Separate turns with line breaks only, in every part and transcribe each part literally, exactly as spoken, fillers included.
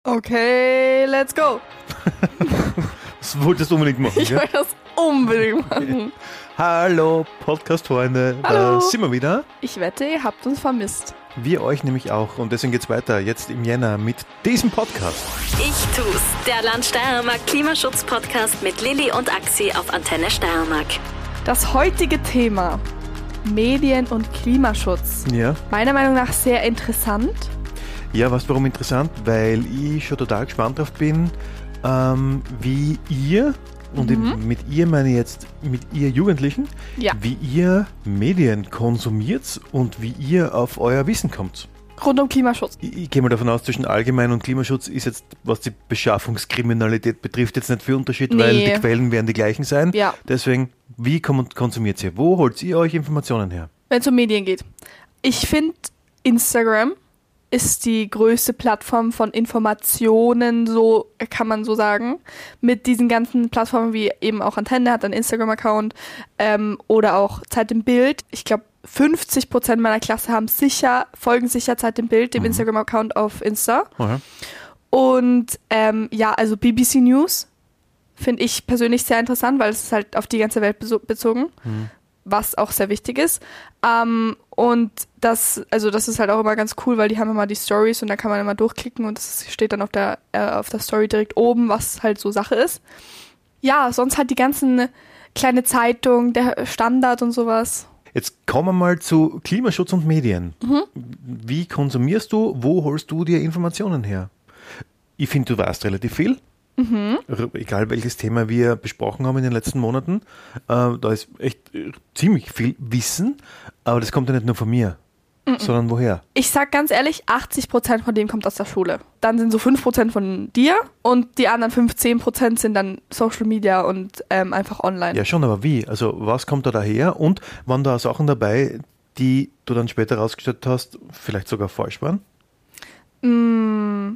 Okay, let's go.
Das wolltest du unbedingt machen,
Ich
ja?
wollte das unbedingt machen.
Hallo, Podcast-Freunde,
Hallo.
da sind wir wieder.
Ich wette, ihr habt uns vermisst.
Wir euch nämlich auch und deswegen geht's weiter, jetzt im Jänner mit diesem Podcast.
Ich tu's, der Land Steiermark Klimaschutz-Podcast mit Lilly und Axi auf Antenne Steiermark.
Das heutige Thema, Medien und Klimaschutz.
Ja.
Meiner Meinung nach sehr interessant.
Ja, weißt du warum interessant? Weil ich schon total gespannt drauf bin, ähm, wie ihr, und
Mhm.
mit ihr meine ich jetzt mit ihr Jugendlichen,
Ja.
wie ihr Medien konsumiert und wie ihr auf euer Wissen kommt.
Rund um Klimaschutz.
Ich, ich gehe mal davon aus, zwischen Allgemein und Klimaschutz ist jetzt, was die Beschaffungskriminalität betrifft, jetzt nicht viel Unterschied,
Nee.
weil die Quellen werden die gleichen sein.
Ja.
Deswegen, wie kom- konsumiert ihr? Wo holt ihr euch Informationen her?
Wenn es um Medien geht. Ich finde, Instagram ist die größte Plattform von Informationen, so kann man so sagen. Mit diesen ganzen Plattformen wie eben auch Antenne hat einen Instagram-Account ähm, oder auch Zeit im Bild. Ich glaube, fünfzig Prozent meiner Klasse haben sicher, folgen sicher Zeit im Bild, dem
Mhm.
Instagram-Account auf Insta.
Aha.
Und ähm, ja, also B B C News finde ich persönlich sehr interessant, weil es ist halt auf die ganze Welt beso- bezogen,
Mhm.
was auch sehr wichtig ist. Ähm, und das, also das ist halt auch immer ganz cool, weil die haben immer die Stories und da kann man immer durchklicken und das steht dann auf der, äh, auf der Story direkt oben, was halt so Sache ist. Ja, sonst halt die ganzen kleine Zeitung, der Standard und sowas.
Jetzt kommen wir mal zu Klimaschutz und Medien.
Mhm.
Wie konsumierst du, wo holst du dir Informationen her? Ich finde, du weißt relativ viel.
Mhm.
R- Egal welches Thema wir besprochen haben in den letzten Monaten, äh, da ist echt äh, ziemlich viel Wissen, aber das kommt ja nicht nur von mir,
Mhm.
sondern woher?
Ich sag ganz ehrlich, achtzig Prozent von dem kommt aus der Schule. Dann sind so fünf Prozent von dir und die anderen fünfzehn Prozent sind dann Social Media und ähm, einfach online.
Ja schon, aber wie? Also was kommt da daher und waren da Sachen dabei, die du dann später rausgestellt hast, vielleicht sogar falsch waren?
Mm.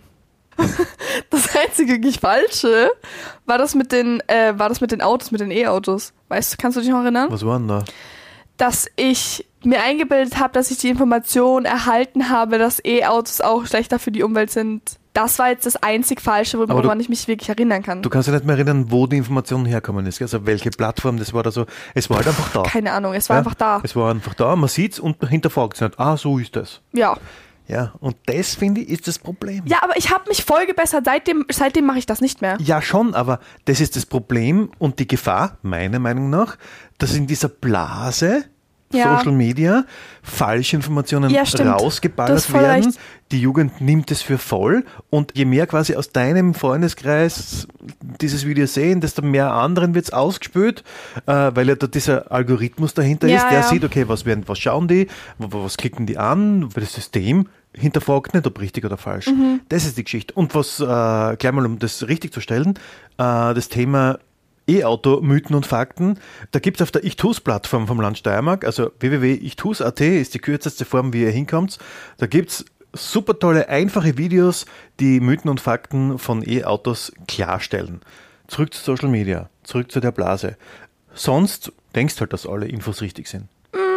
Das einzige wirklich Falsche war das mit den, äh, war das mit den Autos, mit den E-Autos. Weißt du, kannst du dich noch erinnern?
Was waren da?
Dass ich mir eingebildet habe, dass ich die Information erhalten habe, dass E-Autos auch schlechter für die Umwelt sind. Das war jetzt das einzig Falsche,
Aber
woran
du-
ich mich wirklich erinnern kann.
Du kannst ja nicht mehr erinnern, wo die Information herkommen ist, also welche Plattform das war da so. Es war halt einfach da.
Keine Ahnung, es war
Ja,
einfach da.
Es war einfach da, man sieht es und hinterfragt es nicht. Ah, so ist das.
Ja.
Ja, und das, finde ich, ist das Problem.
Ja, aber ich habe mich voll gebessert. Seitdem, seitdem mache ich das nicht mehr.
Ja, schon, aber das ist das Problem und die Gefahr, meiner Meinung nach, dass in dieser Blase
Ja.
Social Media falsche Informationen
Ja, stimmt. Du hast
rausgeballert
voll
werden.
recht.
Die Jugend nimmt es für voll und je mehr quasi aus deinem Freundeskreis dieses Video sehen, desto mehr anderen wird es ausgespült, äh, weil ja da dieser Algorithmus dahinter
Ja,
ist, der
ja.
sieht, okay, was, werden, was schauen die, w- was klicken die an, weil das System hinterfragt nicht, ob richtig oder falsch.
Mhm.
Das ist die Geschichte. Und was, äh, gleich mal um das richtig zu stellen, äh, das Thema E-Auto, Mythen und Fakten, da gibt es auf der Ich tu's Plattform vom Land Steiermark, also w w w punkt ich tu's punkt a t ist die kürzeste Form, wie ihr hinkommt. Da gibt es super tolle, einfache Videos, die Mythen und Fakten von E-Autos klarstellen. Zurück zu Social Media, zurück zu der Blase. Sonst denkst halt, dass alle Infos richtig sind.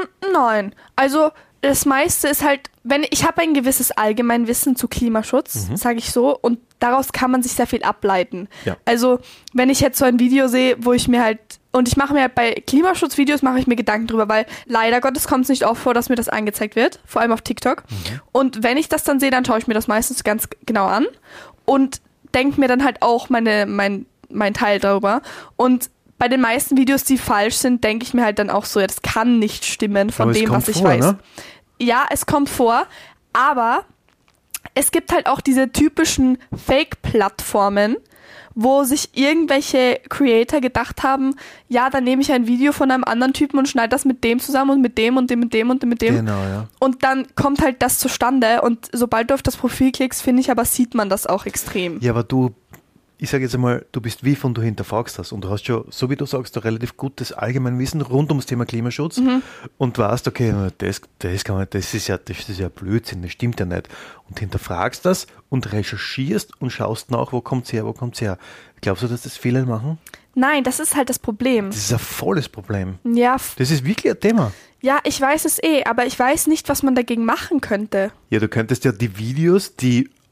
Nein. Also das meiste ist halt, wenn ich habe ein gewisses Allgemeinwissen zu Klimaschutz,
Mhm.
sage ich so, und daraus kann man sich sehr viel ableiten.
Ja.
Also wenn ich jetzt so ein Video sehe, wo ich mir halt, und ich mache mir halt bei Klimaschutzvideos, mache ich mir Gedanken drüber, weil leider Gottes kommt es nicht oft vor, dass mir das angezeigt wird, vor allem auf TikTok.
Mhm.
Und wenn ich das dann sehe, dann schaue ich mir das meistens ganz genau an und denke mir dann halt auch meine, mein, mein Teil darüber. Und bei den meisten Videos, die falsch sind, denke ich mir halt dann auch so, ja, das kann nicht stimmen von
Aber es
dem,
kommt
was ich
vor,
weiß.
ne?
Ja, es kommt vor, aber es gibt halt auch diese typischen Fake-Plattformen, wo sich irgendwelche Creator gedacht haben, ja, dann nehme ich ein Video von einem anderen Typen und schneide das mit dem zusammen und mit dem und dem und dem und dem mit dem.
Genau, ja.
Und dann kommt halt das zustande und sobald du auf das Profil klickst, finde ich aber, sieht man das auch extrem.
Ja, aber du, ich sage jetzt einmal, du bist wie von du hinterfragst das und du hast schon, so wie du sagst, ein relativ gutes Allgemeinwissen rund ums Thema Klimaschutz und weißt, okay, das, das, kann man, das, ist ja, das ist ja Blödsinn, das stimmt ja nicht. Und hinterfragst das und recherchierst und schaust nach, wo kommt's her, wo kommt's her. Glaubst du, dass das viele machen?
Nein, das ist halt das Problem.
Das ist ein volles Problem.
Ja, f-
Das ist wirklich ein Thema.
ja, ich weiß es eh, aber ich weiß nicht, was man dagegen machen könnte.
Ja, du könntest ja die Videos, die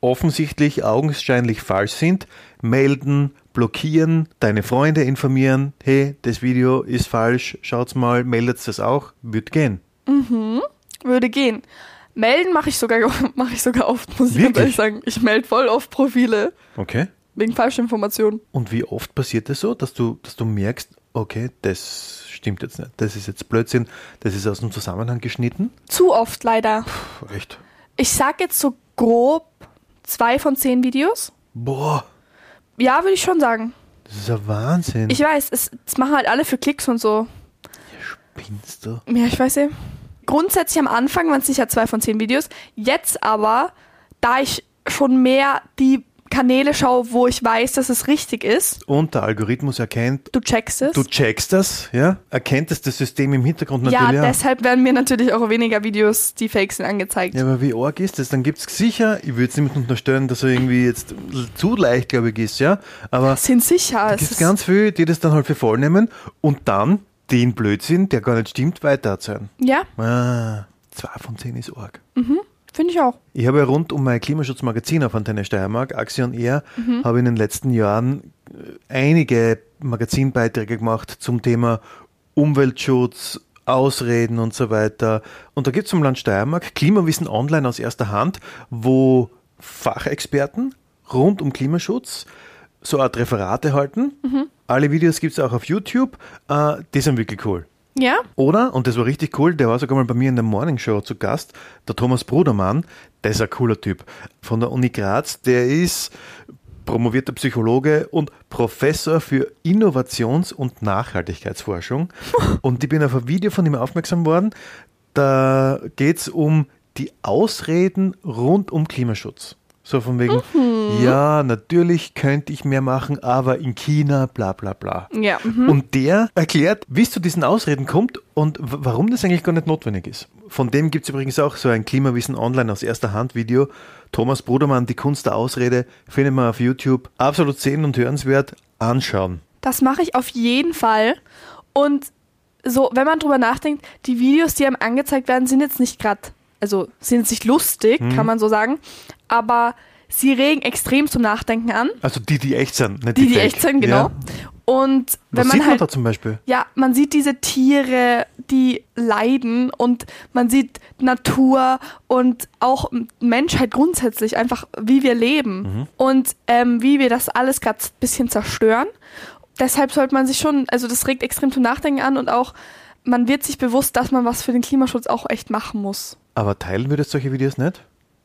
offensichtlich augenscheinlich falsch sind, melden, blockieren, deine Freunde informieren, hey, das Video ist falsch, schaut's mal, meldet das auch, wird gehen.
Mhm, würde gehen. Melden mache ich sogar mache ich sogar oft, muss ich ganz ehrlich sagen. Ich melde voll oft Profile.
Okay.
Wegen falscher Informationen.
Und wie oft passiert das so, dass du, dass du merkst, okay, das stimmt jetzt nicht, das ist jetzt Blödsinn, das ist aus dem Zusammenhang geschnitten?
Zu oft leider.
Puh, echt?
Ich sag jetzt so grob zwei von zehn Videos.
Boah.
Ja, würde ich schon sagen.
Das ist ein Wahnsinn.
Ich weiß, es, es machen halt alle für Klicks und so.
Ja, spinnst du?
Ja, ich weiß ja. Grundsätzlich am Anfang waren es sicher zwei von zehn Videos. Jetzt aber, da ich schon mehr die Kanäle schaue, wo ich weiß, dass es richtig ist.
Und der Algorithmus erkennt,
Du checkst es.
du checkst das, ja, erkennt es das System im Hintergrund natürlich.
Ja,
auch.
deshalb werden mir natürlich auch weniger Videos, die fake sind, angezeigt.
Ja, aber wie arg ist das? Dann gibt es sicher, ich würde jetzt nicht unterstellen, dass er irgendwie jetzt zu leicht, glaube ich, ist, ja, aber
Sind sicher.
es
Es
gibt
ist,
ganz viele, die das dann halt für voll nehmen und dann den Blödsinn, der gar nicht stimmt, weiter erzählen.
ja,
Ah, zwei von zehn ist arg.
finde ich auch.
Ich habe ja rund um mein Klimaschutzmagazin auf Antenne Steiermark, Axi on Air,
Mhm.
habe in den letzten Jahren einige Magazinbeiträge gemacht zum Thema Umweltschutz, Ausreden und so weiter. Und da gibt es vom Land Steiermark Klimawissen online aus erster Hand, wo Fachexperten rund um Klimaschutz so Art Referate halten.
Mhm.
Alle Videos gibt es auch auf YouTube. Äh, die sind wirklich cool.
Ja,
Oder, und das war richtig cool, der war sogar mal bei mir in der Morning Show zu Gast, der Thomas Brudermann, der ist ein cooler Typ, von der Uni Graz, der ist promovierter Psychologe und Professor für Innovations- und Nachhaltigkeitsforschung. Und ich bin auf ein Video von ihm aufmerksam worden, da geht es um die Ausreden rund um Klimaschutz. So von wegen,
Mhm.
ja, natürlich könnte ich mehr machen, aber in China, bla bla bla.
ja. Mhm.
Und der erklärt, wie es zu diesen Ausreden kommt und w- warum das eigentlich gar nicht notwendig ist. Von dem gibt es übrigens auch so ein Klimawissen online aus erster Hand Video. Thomas Brudermann, die Kunst der Ausrede, findet man auf YouTube. Absolut sehen und hörenswert. Anschauen.
Das mache ich auf jeden Fall. Und so, wenn man drüber nachdenkt, die Videos, die einem angezeigt werden, sind jetzt nicht gerade, also sind jetzt nicht lustig,
Mhm.
kann man so sagen, aber sie regen extrem zum Nachdenken an.
Also die, die echt sind, nicht
Die,
die,
die
Fake.
echt sind, genau.
Ja.
Und wenn
Was
man
sieht man
halt,
da zum Beispiel?
ja, man sieht diese Tiere, die leiden und man sieht Natur und auch Menschheit grundsätzlich, einfach wie wir leben
Mhm.
und ähm, wie wir das alles gerade ein bisschen zerstören. Deshalb sollte man sich schon, also das regt extrem zum Nachdenken an und auch man wird sich bewusst, dass man was für den Klimaschutz auch echt machen muss.
Aber teilen würdest solche Videos nicht?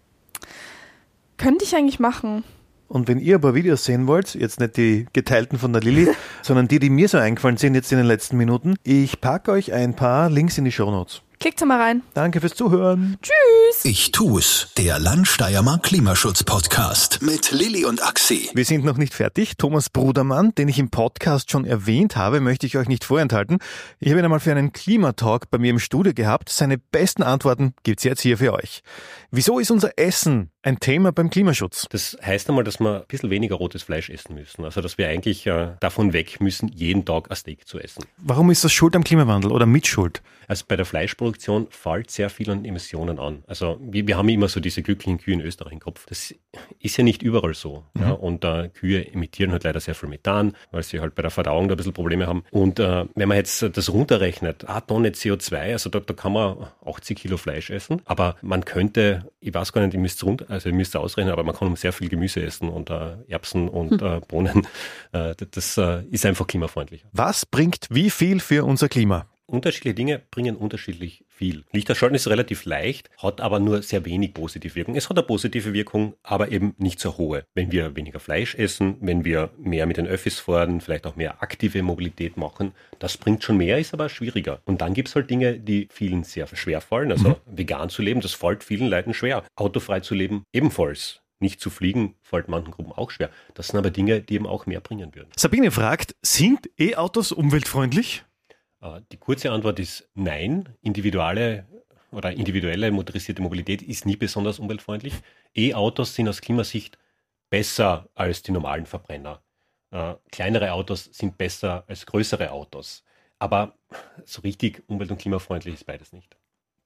Könnte ich eigentlich machen.
Und wenn ihr aber Videos sehen wollt, jetzt nicht die geteilten von der Lilly, sondern die, die mir so eingefallen sind jetzt in den letzten Minuten, ich packe euch ein paar Links in die Shownotes.
Klickt da mal rein.
Danke fürs Zuhören.
Tschüss!
Ich tu's, der Landsteiermark Klimaschutz-Podcast mit Lilly und Axi.
Wir sind noch nicht fertig. Thomas Brudermann, den ich im Podcast schon erwähnt habe, möchte ich euch nicht vorenthalten. Ich habe ihn einmal für einen Klimatalk bei mir im Studio gehabt. Seine besten Antworten gibt's jetzt hier für euch. Wieso ist unser Essen ein Thema beim Klimaschutz?
Das heißt einmal, dass wir ein bisschen weniger rotes Fleisch essen müssen. Also dass wir eigentlich äh, davon weg müssen, jeden Tag ein Steak zu essen.
Warum ist das schuld am Klimawandel oder mit Schuld?
Also bei der Fleischproduktion fällt sehr viel an Emissionen an. Also wir, wir haben immer so diese glücklichen Kühe in Österreich im Kopf. Das ist ja nicht überall so. Mhm. Ja, und äh, Kühe emittieren halt leider sehr viel Methan, weil sie halt bei der Verdauung da ein bisschen Probleme haben. Und äh, wenn man jetzt das runterrechnet, eine Tonne C O zwei, also da, da kann man achtzig Kilo Fleisch essen. Aber man könnte, ich weiß gar nicht, ihr müsst runter, also ihr müsst ausrechnen, aber man kann sehr viel Gemüse essen und äh, Erbsen und äh, Bohnen. Äh, das äh, ist einfach klimafreundlicher.
Was bringt wie viel für unser Klima?
Unterschiedliche Dinge bringen unterschiedlich viel. Lichterschalten ist relativ leicht, hat aber nur sehr wenig positive Wirkung. Es hat eine positive Wirkung, aber eben nicht so hohe. Wenn wir weniger Fleisch essen, wenn wir mehr mit den Öffis fahren, vielleicht auch mehr aktive Mobilität machen, das bringt schon mehr, ist aber schwieriger. Und dann gibt es halt Dinge, die vielen sehr schwer fallen. Also mhm. vegan zu leben, das fällt vielen Leuten schwer. Autofrei zu leben, ebenfalls. Nicht zu fliegen, fällt manchen Gruppen auch schwer. Das sind aber Dinge, die eben auch mehr bringen würden.
Sabine fragt, sind E-Autos umweltfreundlich?
Die kurze Antwort ist nein. Individuelle oder individuelle motorisierte Mobilität ist nie besonders umweltfreundlich. E-Autos sind aus Klimasicht besser als die normalen Verbrenner. Äh, kleinere Autos sind besser als größere Autos. Aber so richtig umwelt- und klimafreundlich ist beides nicht.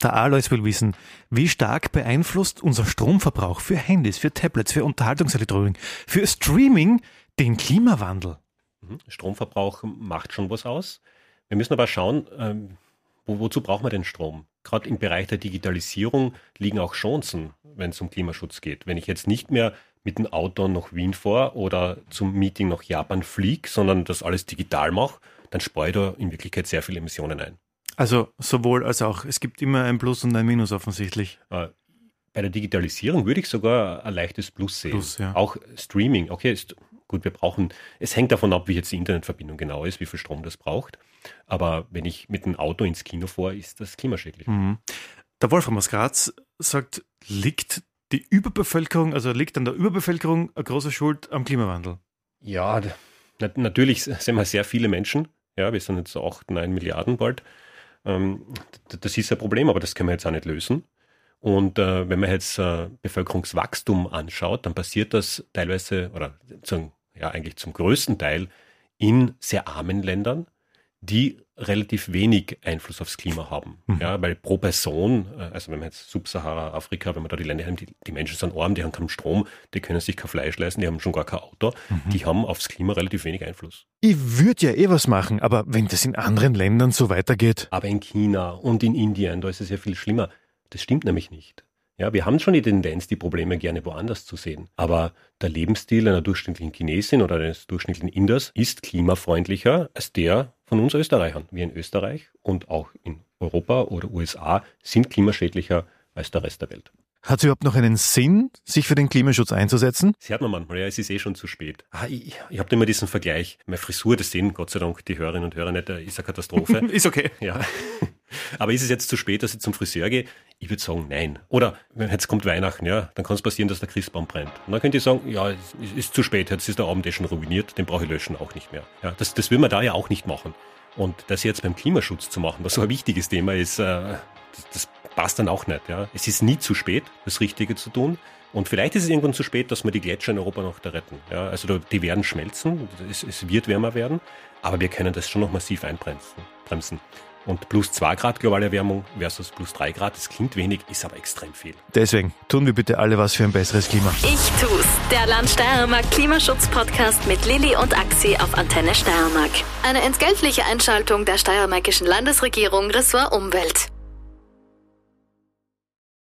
Der Alois will wissen, wie stark beeinflusst unser Stromverbrauch für Handys, für Tablets, für Unterhaltungselektronik, für Streaming den Klimawandel?
Stromverbrauch macht schon was aus. Wir müssen aber schauen, ähm, wo, wozu braucht man den Strom? Gerade im Bereich der Digitalisierung liegen auch Chancen, wenn es um Klimaschutz geht. Wenn ich jetzt nicht mehr mit dem Auto nach Wien fahre oder zum Meeting nach Japan fliege, sondern das alles digital mache, dann spare ich da in Wirklichkeit sehr viele Emissionen ein.
Also sowohl als auch. Es gibt immer ein Plus und ein Minus offensichtlich.
Äh, bei der Digitalisierung würde ich sogar ein leichtes Plus sehen.
Plus, ja.
Auch Streaming, okay, ist gut, wir brauchen, es hängt davon ab, wie jetzt die Internetverbindung genau ist, wie viel Strom das braucht. Aber wenn ich mit dem Auto ins Kino fahre, ist das klimaschädlich.
Mhm. Der Wolfram aus Graz sagt, liegt die Überbevölkerung, also liegt an der Überbevölkerung eine große Schuld am Klimawandel?
Ja, na, natürlich sind wir sehr viele Menschen. Ja, wir sind jetzt so acht, neun Milliarden bald. Ähm, das ist ein Problem, aber das können wir jetzt auch nicht lösen. Und äh, wenn man jetzt äh, Bevölkerungswachstum anschaut, dann passiert das teilweise, oder zum, ja eigentlich zum größten Teil in sehr armen Ländern, die relativ wenig Einfluss aufs Klima haben. Mhm. Ja, weil pro Person, also wenn man jetzt Subsahara-Afrika, wenn man da die Länder haben, die, die Menschen sind arm, die haben keinen Strom, die können sich kein Fleisch leisten, die haben schon gar kein Auto, mhm. die haben aufs Klima relativ wenig Einfluss.
Ich würde ja eh was machen, aber wenn das in anderen Ländern so weitergeht.
Aber in China und in Indien, da ist es ja viel schlimmer. Das stimmt nämlich nicht. Ja, wir haben schon die Tendenz, die Probleme gerne woanders zu sehen. Aber der Lebensstil einer durchschnittlichen Chinesin oder eines durchschnittlichen Inders ist klimafreundlicher als der von uns Österreichern. Wir in Österreich und auch in Europa oder U S A sind klimaschädlicher als der Rest der Welt.
Hat es überhaupt noch einen Sinn, sich für den Klimaschutz einzusetzen?
Das hört man manchmal, ja, es ist eh schon zu spät. Ah, ich ich habe immer diesen Vergleich. Meine Frisur, das sehen Gott sei Dank die Hörerinnen und Hörer nicht, ist eine Katastrophe.
Ist okay.
Ja. Aber ist es jetzt zu spät, dass ich zum Friseur gehe? Ich würde sagen, nein. Oder wenn jetzt kommt Weihnachten, ja, dann kann es passieren, dass der Christbaum brennt. Und dann könnt ihr sagen, ja, es ist, ist zu spät, jetzt ist der Abend eh schon ruiniert, den brauche ich löschen auch nicht mehr. Ja, das, das will man da ja auch nicht machen. Und das jetzt beim Klimaschutz zu machen, was so ein wichtiges Thema ist, äh, das, das passt dann auch nicht. Ja. Es ist nie zu spät, das Richtige zu tun. Und vielleicht ist es irgendwann zu spät, dass wir die Gletscher in Europa noch da retten. Ja, also die werden schmelzen, es, es wird wärmer werden, aber wir können das schon noch massiv einbremsen. Bremsen. Und plus zwei Grad globale Erwärmung versus plus drei Grad, das klingt wenig, ist aber extrem viel.
Deswegen tun wir bitte alle was für ein besseres Klima.
Ich tu's, der Land Steiermark Klimaschutz-Podcast mit Lilly und Axi auf Antenne Steiermark. Eine entgeltliche Einschaltung der steiermärkischen Landesregierung Ressort Umwelt.